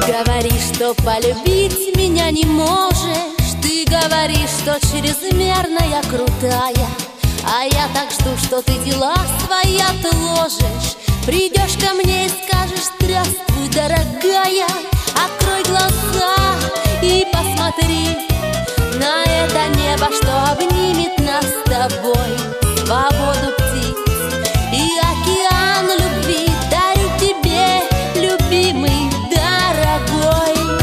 говоришь, что полюбить меня не можешь. Ты говоришь, что чрезмерно я крутая, а я так жду, что ты дела свои отложишь. Придешь ко мне и скажешь: здравствуй, дорогая. Открой глаза и посмотри на это небо, что обнимет нас с тобой. Свободу птиц и океан любви дарю тебе, любимый, дорогой.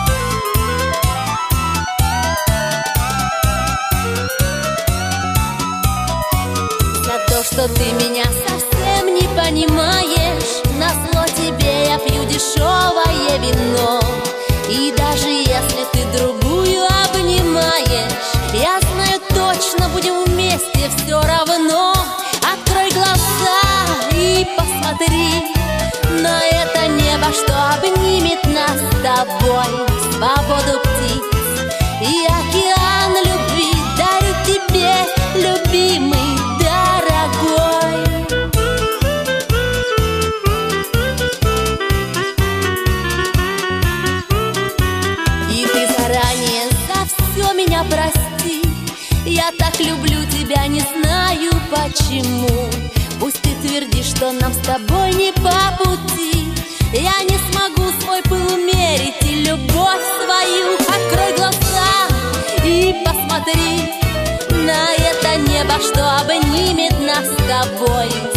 За то, что ты меня совсем не понимаешь, назло тебе я пью дешевое вино. И даже если ты другую обнимаешь, я знаю точно, будем вместе все равно. Открой глаза и посмотри на это небо, что обнимет нас с тобой. Свободу птиц и океан любви дарю тебе, любимый, дорогой. И ты заранее за все меня прости. Я так люблю тебя, не знаю почему. Пусть ты твердишь, что нам с тобой не по пути, я не смогу свой пыл умерить и любовь свою. Открой глаза и посмотри на это небо, что обнимет нас с тобой.